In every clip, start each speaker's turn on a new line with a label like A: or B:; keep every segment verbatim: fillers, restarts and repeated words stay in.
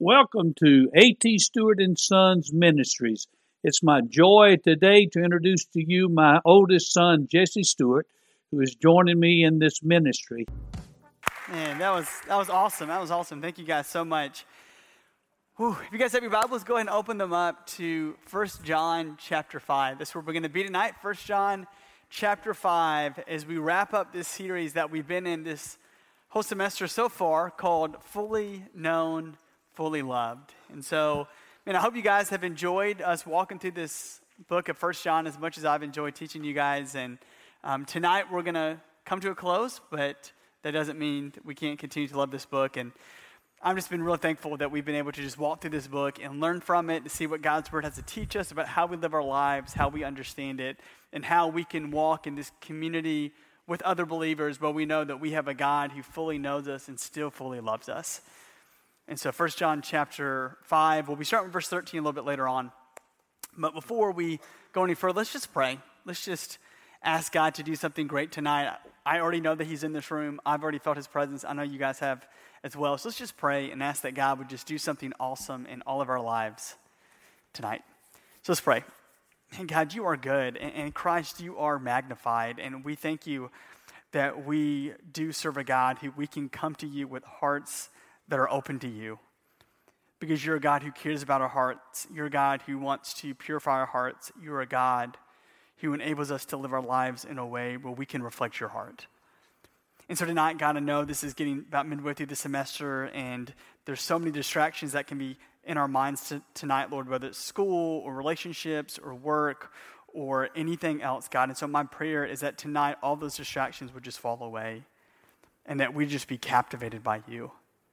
A: Welcome to A T. Stewart and Sons Ministries. It's my joy today to introduce to you my oldest son, Jesse Stewart, who is joining me in this ministry.
B: Man, that was that was awesome. That was awesome. Thank you guys so much. Whew. If you guys have your Bibles, go ahead and open them up to First John chapter five. That's where we're going to be tonight, First John chapter five, as we wrap up this series that we've been in this whole semester so far called Fully Known, Fully Loved. And so, man, I hope you guys have enjoyed us walking through this book of First John as much as I've enjoyed teaching you guys. And um, tonight we're going to come to a close, but that doesn't mean that we can't continue to love this book. And I've just been really thankful that we've been able to just walk through this book and learn from it, to see what God's Word has to teach us about how we live our lives, how we understand it, and how we can walk in this community with other believers where we know that we have a God who fully knows us and still fully loves us. And so First John chapter five, we'll be starting with verse thirteen a little bit later on. But before we go any further, let's just pray. Let's just ask God to do something great tonight. I already know that he's in this room. I've already felt his presence. I know you guys have as well. So let's just pray and ask that God would just do something awesome in all of our lives tonight. So let's pray. And God, you are good. And, and Christ, you are magnified. And we thank you that we do serve a God who we can come to you with hearts that are open to you. Because you're a God who cares about our hearts. You're a God who wants to purify our hearts. You're a God who enables us to live our lives in a way where we can reflect your heart. And so tonight, God, I know this is getting about midway through the semester, and there's so many distractions that can be in our minds to, tonight, Lord, whether it's school or relationships or work or anything else, God. And so my prayer is that tonight all those distractions would just fall away and that we'd just be captivated by you.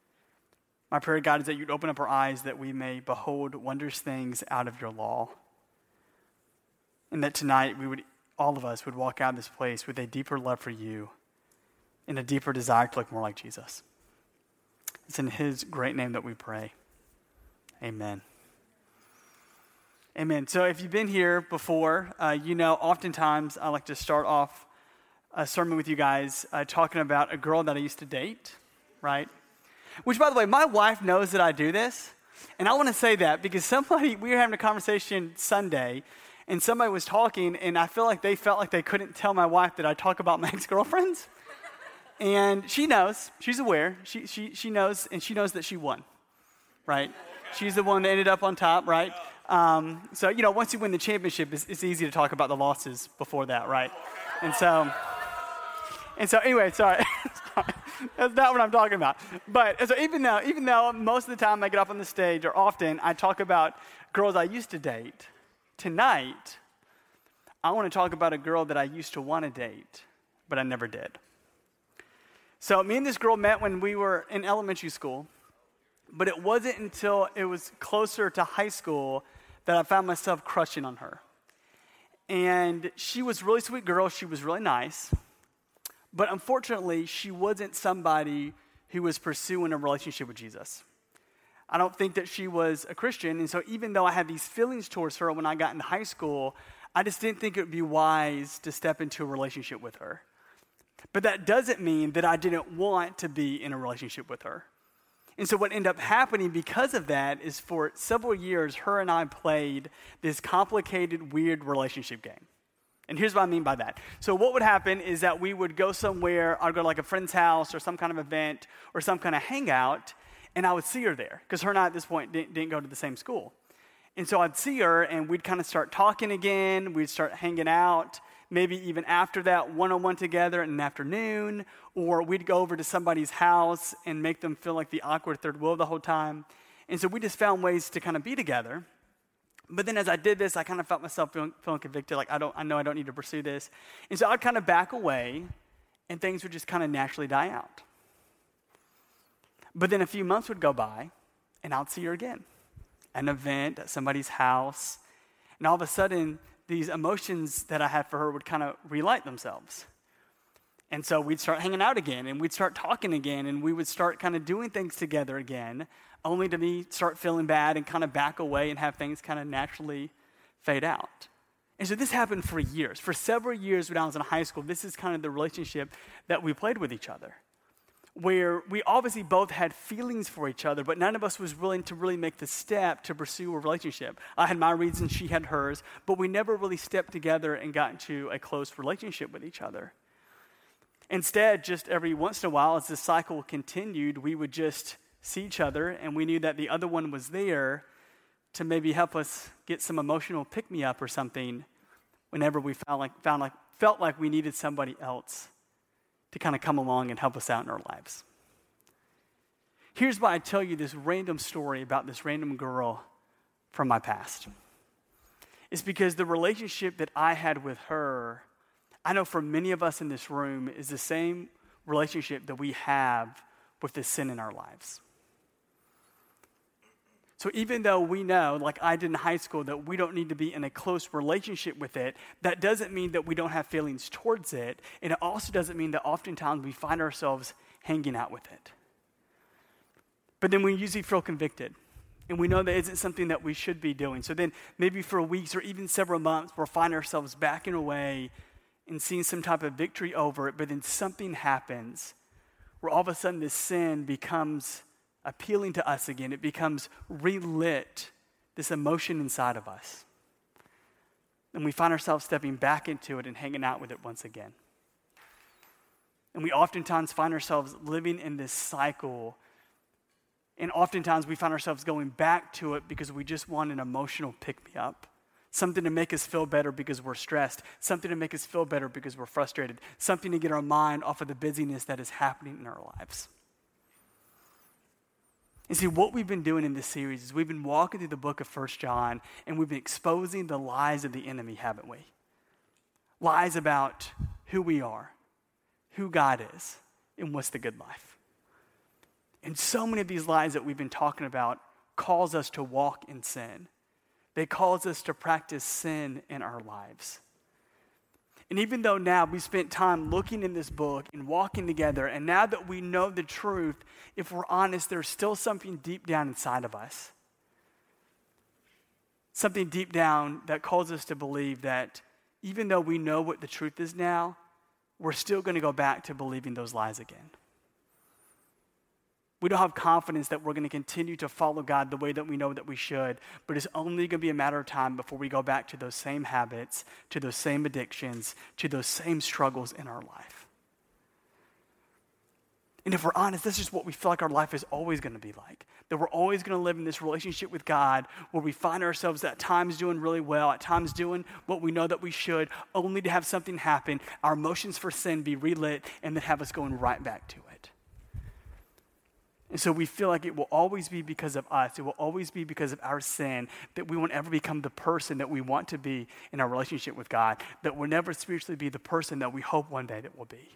B: My prayer, God, is that you'd open up our eyes that we may behold wondrous things out of your law. And that tonight we would, all of us would walk out of this place with a deeper love for you and a deeper desire to look more like Jesus. It's in his great name that we pray. Amen. Amen. So if you've been here before, uh, you know oftentimes I like to start off a sermon with you guys uh, talking about a girl that I used to date, right? Which, by the way, my wife knows that I do this. And I want to say that because somebody, we were having a conversation Sunday, and somebody was talking, and I feel like they felt like they couldn't tell my wife that I talk about my ex-girlfriends. And she knows. She's aware. She she she knows, and she knows that she won, right? She's the one that ended up on top, right? Um, so, you know, once you win the championship, it's, it's easy to talk about the losses before that, right? And so, and so anyway, sorry. That's not what I'm talking about. But so even though, even though most of the time I get up on the stage, or often I talk about girls I used to date, tonight I want to talk about a girl that I used to want to date, but I never did. So me and this girl met when we were in elementary school, but it wasn't until it was closer to high school that I found myself crushing on her. And she was a really sweet girl. She was really nice. But unfortunately, she wasn't somebody who was pursuing a relationship with Jesus. I don't think that she was a Christian. And so even though I had these feelings towards her when I got into high school, I just didn't think it would be wise to step into a relationship with her. But that doesn't mean that I didn't want to be in a relationship with her. And so what ended up happening because of that is for several years, her and I played this complicated, weird relationship game. And here's what I mean by that. So what would happen is that we would go somewhere, I'd go to like a friend's house or some kind of event or some kind of hangout, and I would see her there. Because her and I at this point didn't, didn't go to the same school. And so I'd see her, and we'd kind of start talking again. We'd start hanging out, maybe even after that, one-on-one together in an afternoon. Or we'd go over to somebody's house and make them feel like the awkward third wheel the whole time. And so we just found ways to kind of be together. But then as I did this, I kind of felt myself feeling, feeling convicted, like I don't, I know I don't need to pursue this. And so I'd kind of back away, and things would just kind of naturally die out. But then a few months would go by, and I'd see her again. An event at somebody's house, and all of a sudden, these emotions that I had for her would kind of relight themselves. And so we'd start hanging out again, and we'd start talking again, and we would start kind of doing things together again, only to me start feeling bad and kind of back away and have things kind of naturally fade out. And so this happened for years. For several years when I was in high school, this is kind of the relationship that we played with each other. where we obviously both had feelings for each other, but none of us was willing to really make the step to pursue a relationship. I had my reasons, she had hers, but we never really stepped together and got into a close relationship with each other. Instead, just every once in a while, as the cycle continued, we would just see each other, and we knew that the other one was there to maybe help us get some emotional pick-me-up or something whenever we felt like, found like, felt like we needed somebody else to kind of come along and help us out in our lives. Here's why I tell you this random story about this random girl from my past. It's because the relationship that I had with her, I know for many of us in this room, is the same relationship that we have with the sin in our lives. So even though we know, like I did in high school, that we don't need to be in a close relationship with it, that doesn't mean that we don't have feelings towards it. And it also doesn't mean that oftentimes we find ourselves hanging out with it. But then we usually feel convicted. And we know that isn't something that we should be doing. So then maybe for weeks or even several months, we'll find ourselves backing away and seeing some type of victory over it. But then something happens where all of a sudden this sin becomes appealing to us again. It becomes relit, this emotion inside of us. And we find ourselves stepping back into it and hanging out with it once again. And we oftentimes find ourselves living in this cycle. And oftentimes we find ourselves going back to it because we just want an emotional pick-me-up. Something to make us feel better because we're stressed. Something to make us feel better because we're frustrated. Something to get our mind off of the busyness that is happening in our lives. And see, what we've been doing in this series is we've been walking through the book of First John, and we've been exposing the lies of the enemy, haven't we? Lies about who we are, who God is, and what's the good life. And so many of these lies that we've been talking about cause us to walk in sin. They cause us to practice sin in our lives. And even though now we spent time looking in this book and walking together, and now that we know the truth, if we're honest, there's still something deep down inside of us. Something deep down that calls us to believe that even though we know what the truth is now, we're still going to go back to believing those lies again. We don't have confidence that we're going to continue to follow God the way that we know that we should, but it's only going to be a matter of time before we go back to those same habits, to those same addictions, to those same struggles in our life. And if we're honest, this is what we feel like our life is always going to be like. That we're always going to live in this relationship with God where we find ourselves at times doing really well, at times doing what we know that we should, only to have something happen, our emotions for sin be relit, and then have us going right back to it. And so we feel like it will always be because of us. It will always be because of our sin that we won't ever become the person that we want to be in our relationship with God, that we'll never spiritually be the person that we hope one day that we'll be.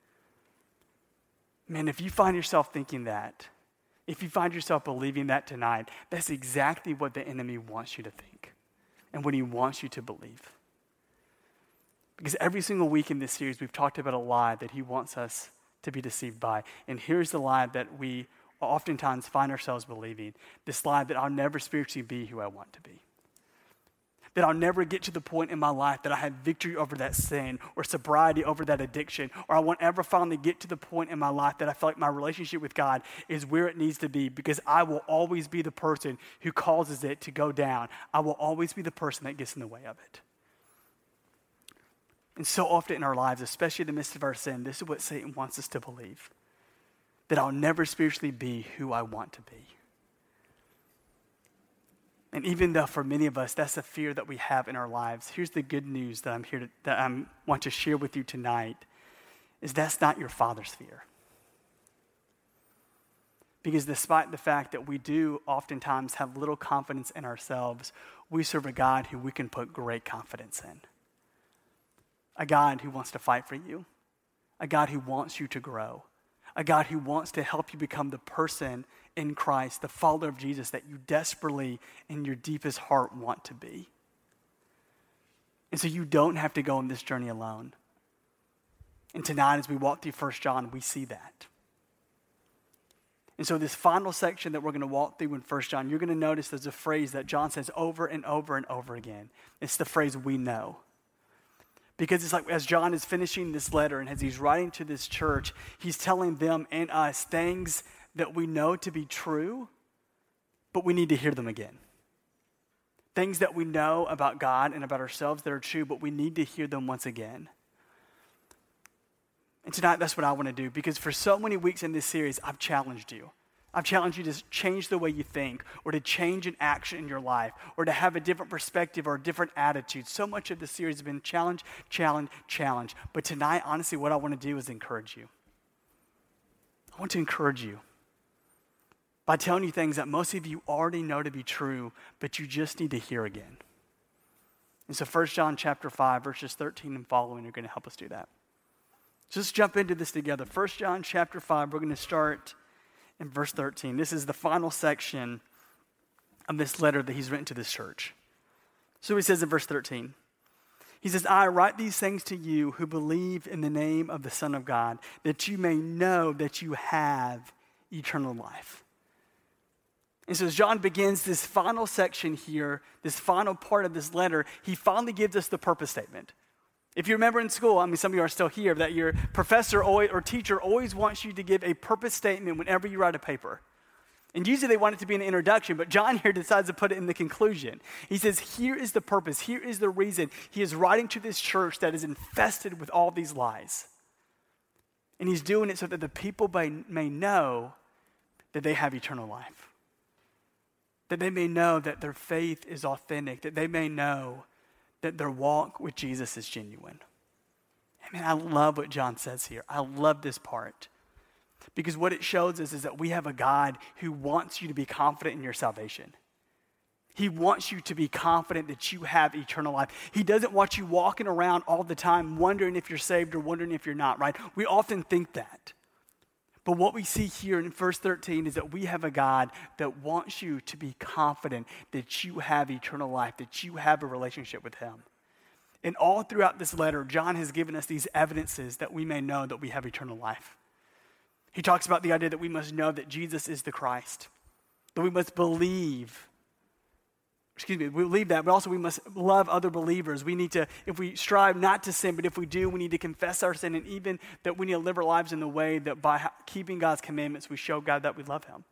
B: Man, if you find yourself thinking that, if you find yourself believing that tonight, that's exactly what the enemy wants you to think and what he wants you to believe. Because every single week in this series, we've talked about a lie that he wants us to be deceived by. And here's the lie that we oftentimes find ourselves believing, this lie that I'll never spiritually be who I want to be. That I'll never get to the point in my life that I have victory over that sin or sobriety over that addiction, or I won't ever finally get to the point in my life that I feel like my relationship with God is where it needs to be, because I will always be the person who causes it to go down. I will always be the person that gets in the way of it. And so often in our lives, especially in the midst of our sin, this is what Satan wants us to believe. That I'll never spiritually be who I want to be. And even though for many of us, that's a fear that we have in our lives, here's the good news that I'm here to, that I want to share with you tonight, is that's not your Father's fear. Because despite the fact that we do oftentimes have little confidence in ourselves, we serve a God who we can put great confidence in. A God who wants to fight for you. A God who wants you to grow. A God who wants to help you become the person in Christ, the follower of Jesus that you desperately in your deepest heart want to be. And so you don't have to go on this journey alone. And tonight as we walk through First John, we see that. And so this final section that we're going to walk through in First John, you're going to notice there's a phrase that John says over and over and over again. It's the phrase, we know. Because it's like as John is finishing this letter and as he's writing to this church, he's telling them and us things that we know to be true, but we need to hear them again. Things that we know about God and about ourselves that are true, but we need to hear them once again. And tonight, that's what I want to do, because for so many weeks in this series, I've challenged you. I've challenged you to change the way you think, or to change an action in your life, or to have a different perspective or a different attitude. So much of the series has been challenge, challenge, challenge. But tonight, honestly, what I want to do is encourage you. I want to encourage you by telling you things that most of you already know to be true, but you just need to hear again. And so First John chapter five, verses thirteen and following are going to help us do that. So let's jump into this together. First John chapter five, we're going to start in verse thirteen. This is the final section of this letter that he's written to this church. So he says in verse thirteen, he says, I write these things to you who believe in the name of the Son of God, that you may know that you have eternal life. And so as John begins this final section here, this final part of this letter, he finally gives us the purpose statement. If you remember in school, I mean, some of you are still here, that your professor always, or teacher always wants you to give a purpose statement whenever you write a paper. And usually they want it to be an introduction, but John here decides to put it in the conclusion. He says, here is the purpose, here is the reason he is writing to this church that is infested with all these lies. And he's doing it so that the people may, may know that they have eternal life. That they may know that their faith is authentic, that they may know that their walk with Jesus is genuine. I mean, I love what John says here. I love this part. Because what it shows us is that we have a God who wants you to be confident in your salvation. He wants you to be confident that you have eternal life. He doesn't want you walking around all the time wondering if you're saved or wondering if you're not, right? We often think that. But what we see here in verse thirteen is that we have a God that wants you to be confident that you have eternal life, that you have a relationship with him. And all throughout this letter, John has given us these evidences that we may know that we have eternal life. He talks about the idea that we must know that Jesus is the Christ, that we must believe Excuse me, we believe that, but also we must love other believers. We need to, if we strive not to sin, but if we do, we need to confess our sin, and even that we need to live our lives in the way that by keeping God's commandments, we show God that we love him.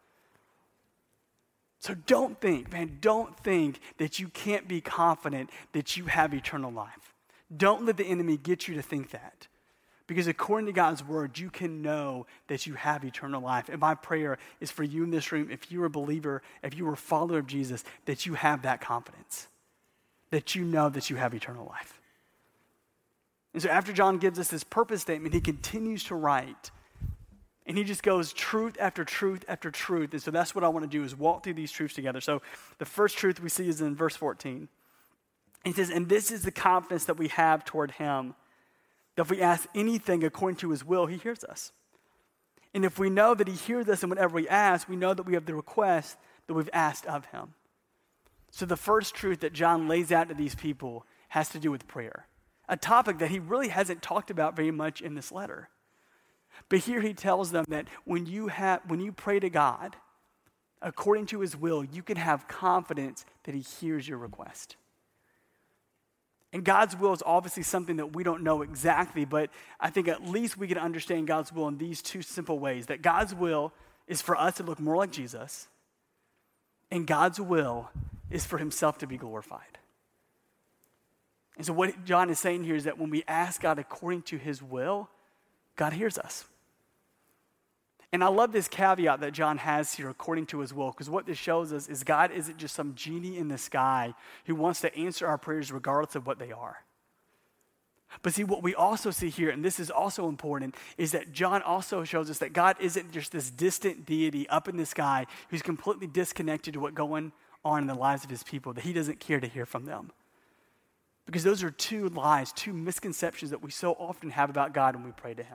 B: So don't think, man, don't think that you can't be confident that you have eternal life. Don't let the enemy get you to think that. Because according to God's word, you can know that you have eternal life. And my prayer is for you in this room, if you're a believer, if you are a follower of Jesus, that you have that confidence, that you know that you have eternal life. And so after John gives us this purpose statement, he continues to write. And he just goes truth after truth after truth. And so that's what I want to do, is walk through these truths together. So the first truth we see is in verse fourteen. He says, and this is the confidence that we have toward him, that if we ask anything according to his will, he hears us. And if we know that he hears us and whatever we ask, we know that we have the request that we've asked of him. So the first truth that John lays out to these people has to do with prayer, a topic that he really hasn't talked about very much in this letter. But here he tells them that when you have, when you pray to God according to his will, you can have confidence that he hears your request. And God's will is obviously something that we don't know exactly, but I think at least we can understand God's will in these two simple ways. That God's will is for us to look more like Jesus, and God's will is for himself to be glorified. And so what John is saying here is that when we ask God according to his will, God hears us. And I love this caveat that John has here, according to his will, because what this shows us is God isn't just some genie in the sky who wants to answer our prayers regardless of what they are. But see, what we also see here, and this is also important, is that John also shows us that God isn't just this distant deity up in the sky who's completely disconnected to what's going on in the lives of his people, that he doesn't care to hear from them. Because those are two lies, two misconceptions that we so often have about God when we pray to him.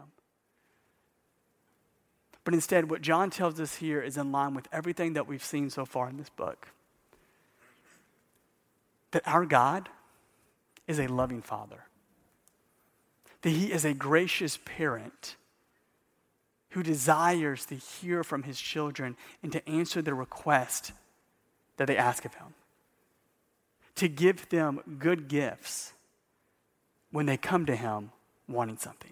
B: But instead, what John tells us here is in line with everything that we've seen so far in this book. That our God is a loving Father. That he is a gracious parent who desires to hear from his children and to answer their request that they ask of him. To give them good gifts when they come to him wanting something.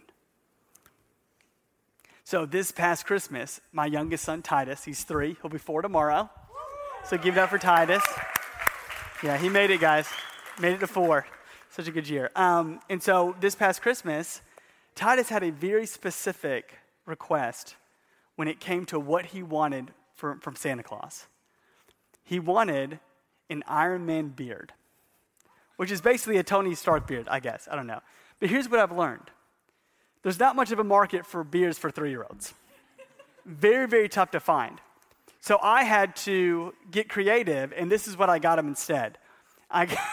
B: So this past Christmas, my youngest son, Titus, he's three. He'll be four tomorrow. So give it up for Titus. Yeah, he made it, guys. Made it to four. Such a good year. Um, and so this past Christmas, Titus had a very specific request when it came to what he wanted for, from Santa Claus. He wanted an Iron Man beard, which is basically a Tony Stark beard, I guess. I don't know. But here's what I've learned. There's not much of a market for beards for three-year-olds. Very, very tough to find. So I had to get creative, and this is what I got him instead. I got,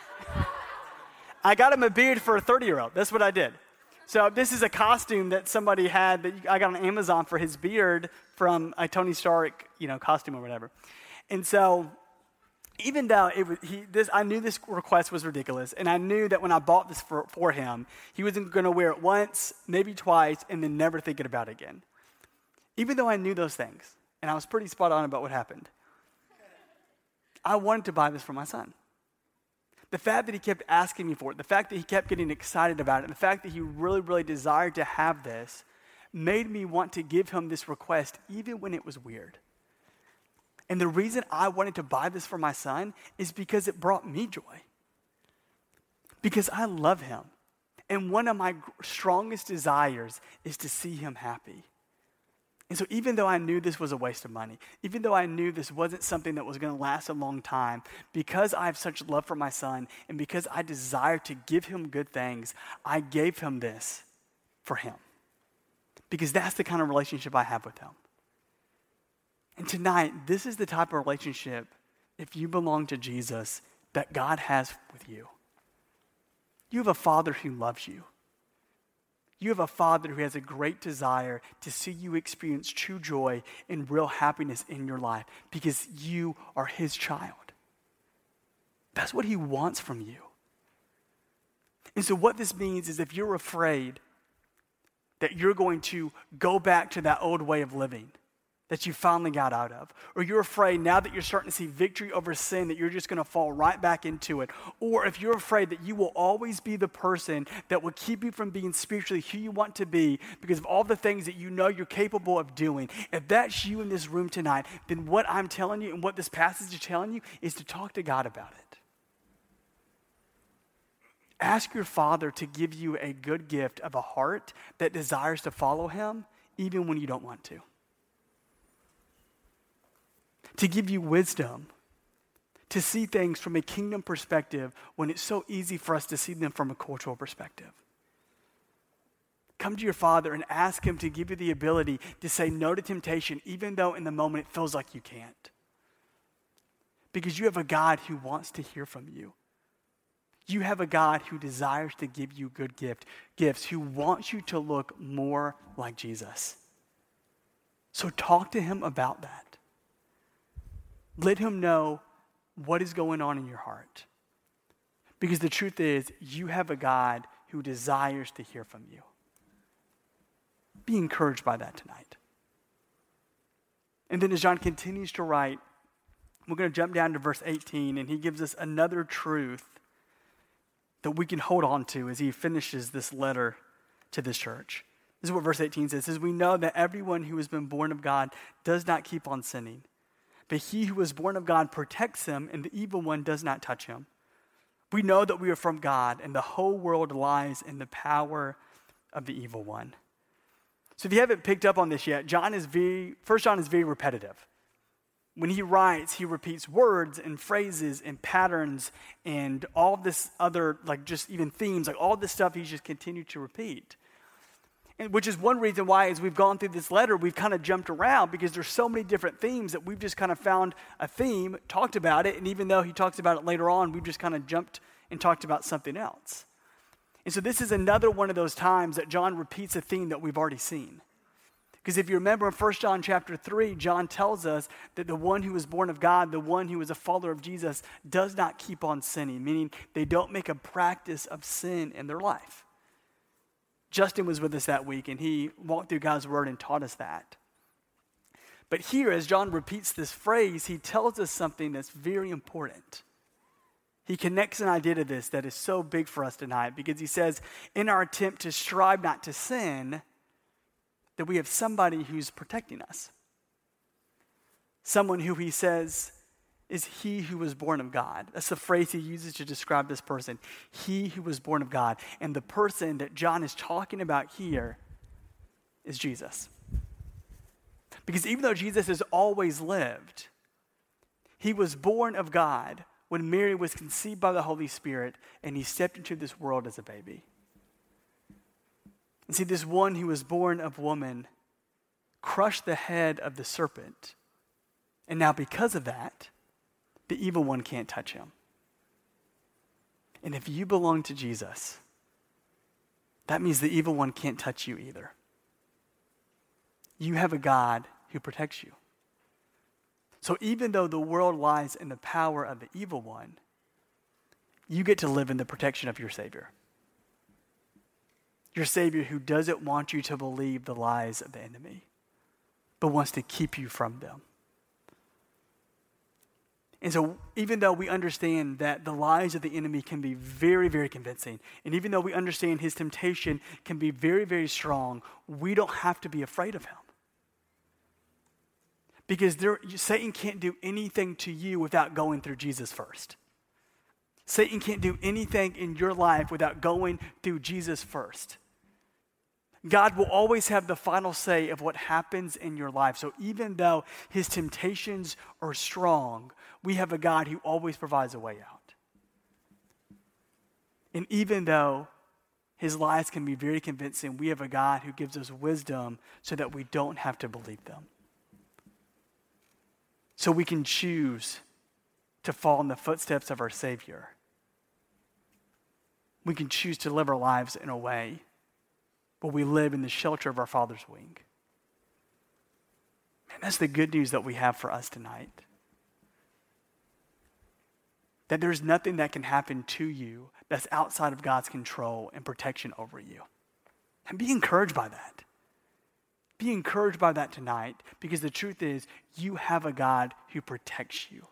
B: I got him a beard for a thirty-year-old. That's what I did. So this is a costume that somebody had that I got on Amazon for his beard from a Tony Stark, you know, costume or whatever. And so even though it was, he, this, I knew this request was ridiculous, and I knew that when I bought this for, for him, he wasn't going to wear it once, maybe twice, and then never thinking about it again. Even though I knew those things, and I was pretty spot on about what happened, I wanted to buy this for my son. The fact that he kept asking me for it, the fact that he kept getting excited about it, and the fact that he really, really desired to have this made me want to give him this request even when it was weird. And the reason I wanted to buy this for my son is because it brought me joy. Because I love him. And one of my strongest desires is to see him happy. And so even though I knew this was a waste of money, even though I knew this wasn't something that was going to last a long time, because I have such love for my son and because I desire to give him good things, I gave him this for him. Because that's the kind of relationship I have with him. And tonight, this is the type of relationship, if you belong to Jesus, that God has with you. You have a Father who loves you. You have a Father who has a great desire to see you experience true joy and real happiness in your life because you are his child. That's what he wants from you. And so what this means is if you're afraid that you're going to go back to that old way of living that you finally got out of, or you're afraid now that you're starting to see victory over sin that you're just going to fall right back into it, or if you're afraid that you will always be the person that will keep you from being spiritually who you want to be because of all the things that you know you're capable of doing, if that's you in this room tonight, then what I'm telling you and what this passage is telling you is to talk to God about it. Ask your Father to give you a good gift of a heart that desires to follow him even when you don't want to. To give you wisdom, to see things from a kingdom perspective when it's so easy for us to see them from a cultural perspective. Come to your Father and ask him to give you the ability to say no to temptation, even though in the moment it feels like you can't. Because you have a God who wants to hear from you. You have a God who desires to give you good gift, gifts, who wants you to look more like Jesus. So talk to him about that. Let him know what is going on in your heart. Because the truth is, you have a God who desires to hear from you. Be encouraged by that tonight. And then as John continues to write, we're going to jump down to verse eighteen, and he gives us another truth that we can hold on to as he finishes this letter to this church. This is what verse eighteen says. It says, we know that everyone who has been born of God does not keep on sinning. But he who is born of God protects him, and the evil one does not touch him. We know that we are from God, and the whole world lies in the power of the evil one. So if you haven't picked up on this yet, John is very, First John is very repetitive. When he writes, he repeats words and phrases and patterns and all this other, like just even themes, like all this stuff he's just continued to repeat. And which is one reason why, as we've gone through this letter, we've kind of jumped around because there's so many different themes that we've just kind of found a theme, talked about it, and even though he talks about it later on, we've just kind of jumped and talked about something else. And so this is another one of those times that John repeats a theme that we've already seen. Because if you remember in First John chapter three, John tells us that the one who is born of God, the one who is a follower of Jesus, does not keep on sinning, meaning they don't make a practice of sin in their life. Justin was with us that week, and he walked through God's word and taught us that. But here, as John repeats this phrase, he tells us something that's very important. he connects an idea to this that is so big for us tonight because he says, in our attempt to strive not to sin, that we have somebody who's protecting us. Someone who he says is he who was born of God. That's the phrase he uses to describe this person. He who was born of God. And the person that John is talking about here is Jesus. Because even though Jesus has always lived, he was born of God when Mary was conceived by the Holy Spirit and he stepped into this world as a baby. And see, this one who was born of woman crushed the head of the serpent. And now because of that, the evil one can't touch him. And if you belong to Jesus, that means the evil one can't touch you either. You have a God who protects you. So even though the world lies in the power of the evil one, you get to live in the protection of your Savior. Your Savior who doesn't want you to believe the lies of the enemy, but wants to keep you from them. And so even though we understand that the lies of the enemy can be very, very convincing, and even though we understand his temptation can be very, very strong, we don't have to be afraid of him. Because there, Satan can't do anything to you without going through Jesus first. Satan can't do anything in your life without going through Jesus first. God will always have the final say of what happens in your life. So even though his temptations are strong, we have a God who always provides a way out. And even though his lies can be very convincing, we have a God who gives us wisdom so that we don't have to believe them. So we can choose to follow in the footsteps of our Savior. We can choose to live our lives in a way where we live in the shelter of our Father's wing. And that's the good news that we have for us tonight. That there's nothing that can happen to you that's outside of God's control and protection over you. And be encouraged by that. Be encouraged by that tonight, because the truth is you have a God who protects you.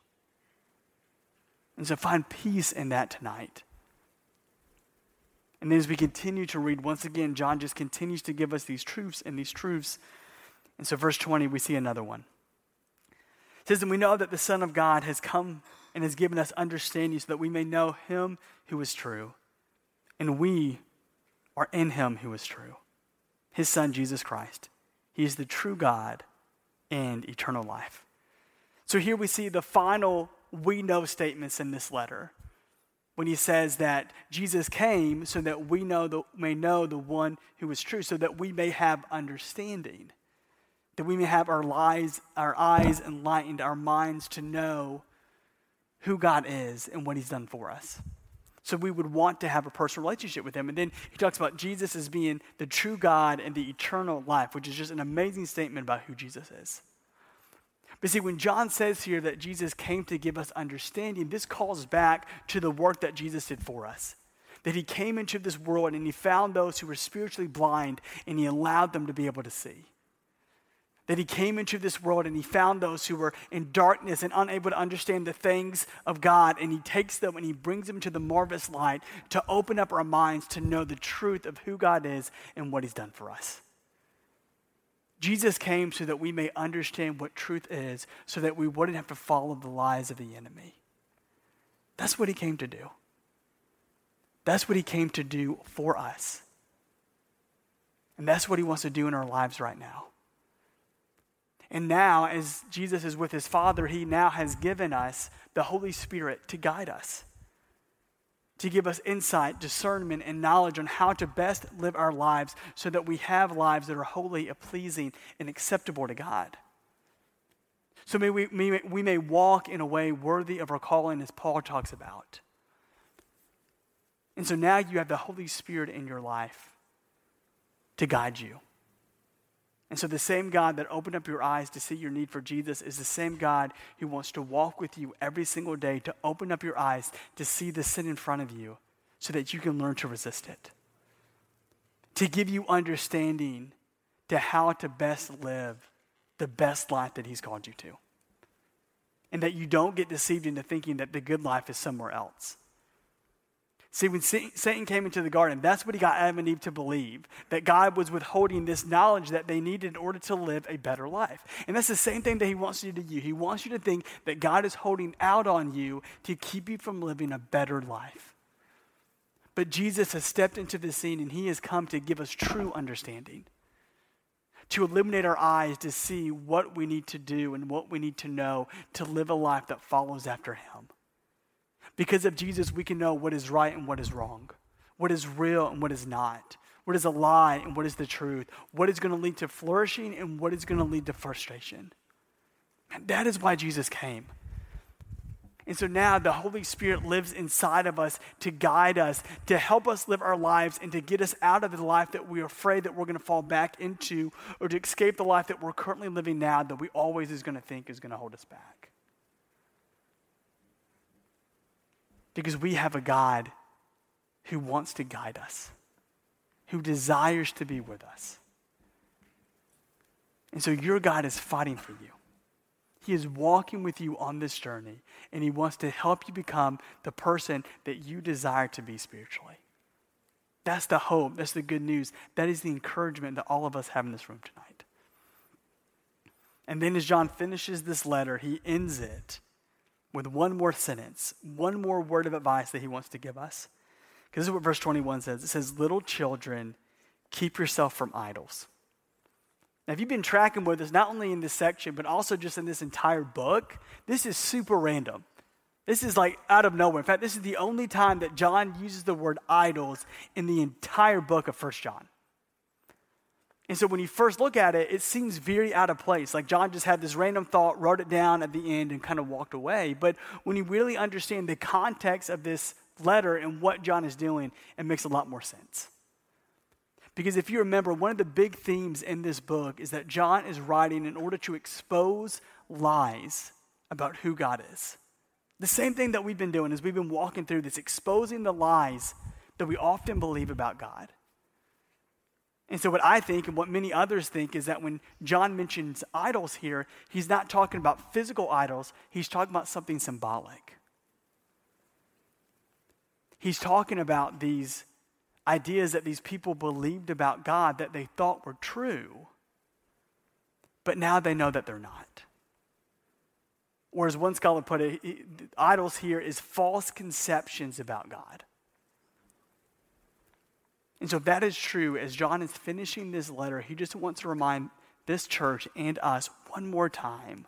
B: And so find peace in that tonight. And then as we continue to read, once again, John just continues to give us these truths and these truths. And so verse twenty, we see another one. It says, and we know that the Son of God has come and has given us understanding so that we may know him who is true. And we are in him who is true, his Son, Jesus Christ. He is the true God and eternal life. So here we see the final we know statements in this letter. When he says that Jesus came so that we know the, may know the one who is true, so that we may have understanding, that we may have our lives, our eyes enlightened, our minds to know who God is and what he's done for us. So we would want to have a personal relationship with him. And then he talks about Jesus as being the true God and the eternal life, which is just an amazing statement about who Jesus is. But see, when John says here that Jesus came to give us understanding, this calls back to the work that Jesus did for us. That he came into this world and he found those who were spiritually blind and he allowed them to be able to see. That he came into this world and he found those who were in darkness and unable to understand the things of God, and he takes them and he brings them to the marvelous light to open up our minds to know the truth of who God is and what he's done for us. Jesus came so that we may understand what truth is, so that we wouldn't have to follow the lies of the enemy. That's what he came to do. That's what he came to do for us. And that's what he wants to do in our lives right now. And now, as Jesus is with his Father, he now has given us the Holy Spirit to guide us, to give us insight, discernment, and knowledge on how to best live our lives so that we have lives that are holy, pleasing, and acceptable to God. So may we, may, we may walk in a way worthy of our calling, as Paul talks about. And so now you have the Holy Spirit in your life to guide you. And so the same God that opened up your eyes to see your need for Jesus is the same God who wants to walk with you every single day, to open up your eyes to see the sin in front of you so that you can learn to resist it. To give you understanding to how to best live the best life that he's called you to. And that you don't get deceived into thinking that the good life is somewhere else. See, when Satan came into the garden, that's what he got Adam and Eve to believe, that God was withholding this knowledge that they needed in order to live a better life. And that's the same thing that he wants you to do. He wants you to think that God is holding out on you to keep you from living a better life. But Jesus has stepped into the scene, and he has come to give us true understanding, to illuminate our eyes to see what we need to do and what we need to know to live a life that follows after him. Because of Jesus, we can know what is right and what is wrong, what is real and what is not, what is a lie and what is the truth, what is going to lead to flourishing and what is going to lead to frustration. And that is why Jesus came. And so now the Holy Spirit lives inside of us to guide us, to help us live our lives and to get us out of the life that we're afraid that we're going to fall back into, or to escape the life that we're currently living now that we always is going to think is going to hold us back. Because we have a God who wants to guide us, who desires to be with us. And so your God is fighting for you. He is walking with you on this journey, and he wants to help you become the person that you desire to be spiritually. That's the hope. That's the good news. That is the encouragement that all of us have in this room tonight. And then as John finishes this letter, he ends it with one more sentence, one more word of advice that he wants to give us. Because this is what verse twenty-one says. It says, little children, keep yourself from idols. Now, if you've been tracking with us, not only in this section, but also just in this entire book, this is super random. This is like out of nowhere. In fact, this is the only time that John uses the word idols in the entire book of First John. And so when you first look at it, it seems very out of place. Like John just had this random thought, wrote it down at the end, and kind of walked away. But when you really understand the context of this letter and what John is doing, it makes a lot more sense. Because if you remember, one of the big themes in this book is that John is writing in order to expose lies about who God is. The same thing that we've been doing is we've been walking through this, exposing the lies that we often believe about God. And so what I think and what many others think is that when John mentions idols here, he's not talking about physical idols. He's talking about something symbolic. He's talking about these ideas that these people believed about God that they thought were true, but now they know that they're not. Or as one scholar put it, idols here is false conceptions about God. And so if that is true, as John is finishing this letter, he just wants to remind this church and us one more time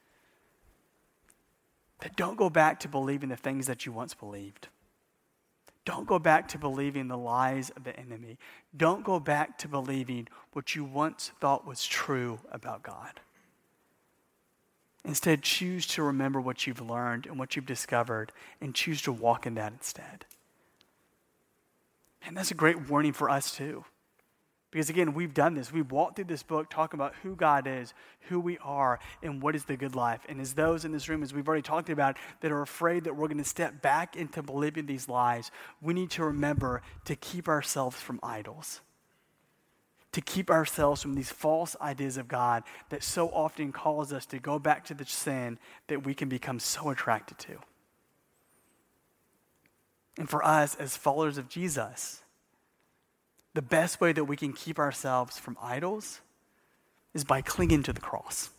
B: that don't go back to believing the things that you once believed. Don't go back to believing the lies of the enemy. Don't go back to believing what you once thought was true about God. Instead, choose to remember what you've learned and what you've discovered and choose to walk in that instead. And that's a great warning for us too. Because again, we've done this. We've walked through this book talking about who God is, who we are, and what is the good life. And as those in this room, as we've already talked about, that are afraid that we're going to step back into believing these lies, we need to remember to keep ourselves from idols. To keep ourselves from these false ideas of God that so often cause us to go back to the sin that we can become so attracted to. And for us as followers of Jesus, the best way that we can keep ourselves from idols is by clinging to the cross.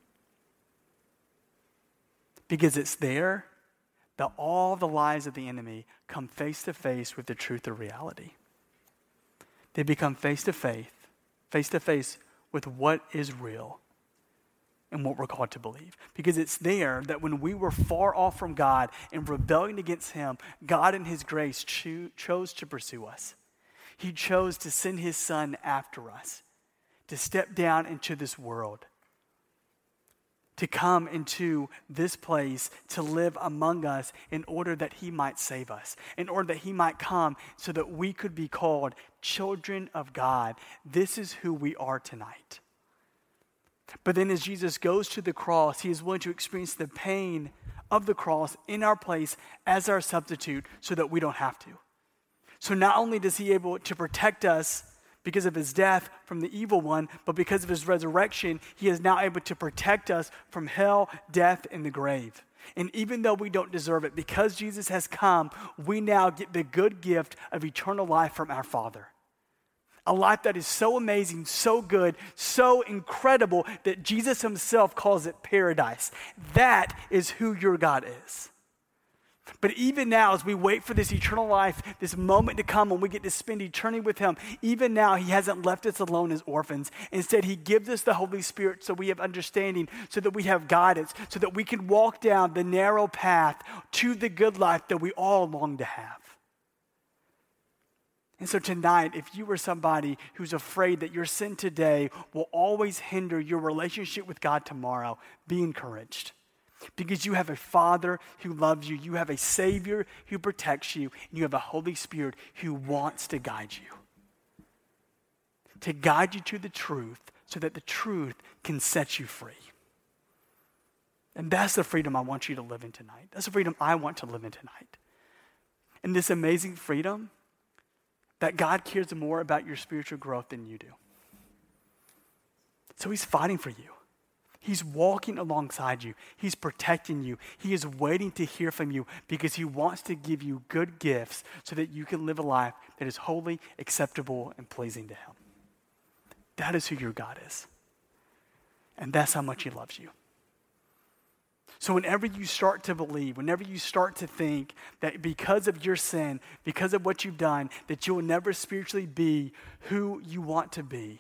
B: Because it's there that all the lies of the enemy come face to face with the truth of reality. They become face to face, face to face with what is real and what we're called to believe. Because it's there that when we were far off from God and rebelling against him, God in his grace cho- chose to pursue us. He chose to send his son after us, to step down into this world, to come into this place, to live among us in order that he might save us, in order that he might come so that we could be called children of God. This is who we are tonight. But then as Jesus goes to the cross, he is willing to experience the pain of the cross in our place as our substitute so that we don't have to. So not only does he able to protect us because of his death from the evil one, but because of his resurrection, he is now able to protect us from hell, death, and the grave. And even though we don't deserve it, because Jesus has come, we now get the good gift of eternal life from our Father. A life that is so amazing, so good, so incredible that Jesus himself calls it paradise. That is who your God is. But even now, as we wait for this eternal life, this moment to come when we get to spend eternity with him, even now, he hasn't left us alone as orphans. Instead, he gives us the Holy Spirit so we have understanding, so that we have guidance, so that we can walk down the narrow path to the good life that we all long to have. And so tonight, if you are somebody who's afraid that your sin today will always hinder your relationship with God tomorrow, be encouraged. Because you have a Father who loves you, you have a Savior who protects you, and you have a Holy Spirit who wants to guide you. To guide you to the truth so that the truth can set you free. And that's the freedom I want you to live in tonight. That's the freedom I want to live in tonight. And this amazing freedom that God cares more about your spiritual growth than you do. So he's fighting for you. He's walking alongside you. He's protecting you. He is waiting to hear from you because he wants to give you good gifts so that you can live a life that is holy, acceptable, and pleasing to him. That is who your God is. And that's how much he loves you. So whenever you start to believe, whenever you start to think that because of your sin, because of what you've done, that you will never spiritually be who you want to be,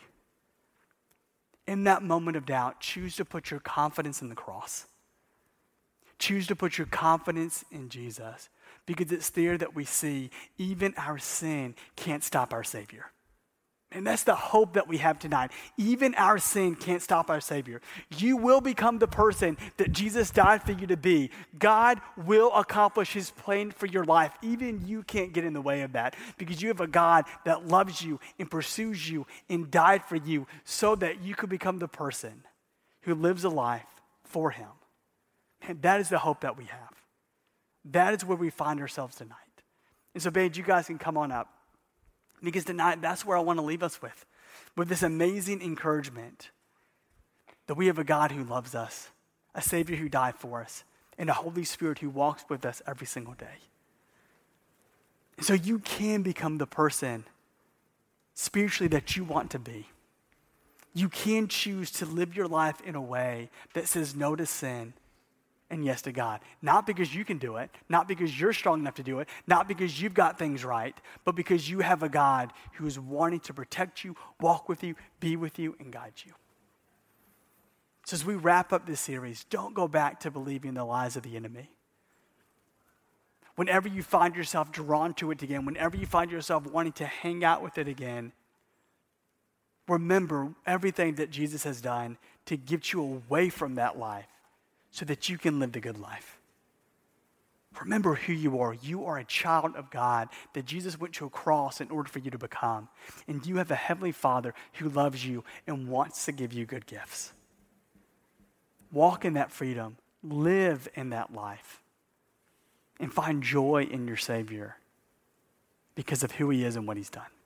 B: in that moment of doubt, choose to put your confidence in the cross. Choose to put your confidence in Jesus, because it's there that we see even our sin can't stop our Savior. And that's the hope that we have tonight. Even our sin can't stop our Savior. You will become the person that Jesus died for you to be. God will accomplish his plan for your life. Even you can't get in the way of that, because you have a God that loves you and pursues you and died for you so that you could become the person who lives a life for him. And that is the hope that we have. That is where we find ourselves tonight. And so, babe, you guys can come on up. Because tonight, that's where I want to leave us with. With this amazing encouragement that we have a God who loves us, a Savior who died for us, and a Holy Spirit who walks with us every single day. And so you can become the person spiritually that you want to be. You can choose to live your life in a way that says no to sin and yes to God. Not because you can do it, not because you're strong enough to do it, not because you've got things right, but because you have a God who is wanting to protect you, walk with you, be with you, and guide you. So as we wrap up this series, don't go back to believing the lies of the enemy. Whenever you find yourself drawn to it again, whenever you find yourself wanting to hang out with it again, remember everything that Jesus has done to get you away from that life, so that you can live the good life. Remember who you are. You are a child of God that Jesus went to a cross in order for you to become. And you have a heavenly Father who loves you and wants to give you good gifts. Walk in that freedom. Live in that life. And find joy in your Savior because of who he is and what he's done.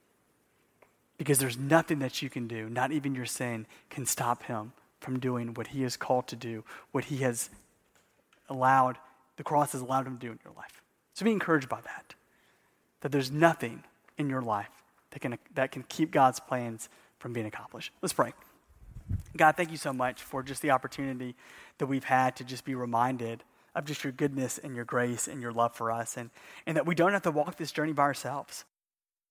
B: Because there's nothing that you can do, not even your sin, can stop him from doing what he is called to do, what he has allowed, the cross has allowed him to do in your life. So be encouraged by that, that there's nothing in your life that can, that can keep God's plans from being accomplished. Let's pray. God, thank you so much for just the opportunity that we've had to just be reminded of just your goodness and your grace and your love for us, and, and that we don't have to walk this journey by ourselves.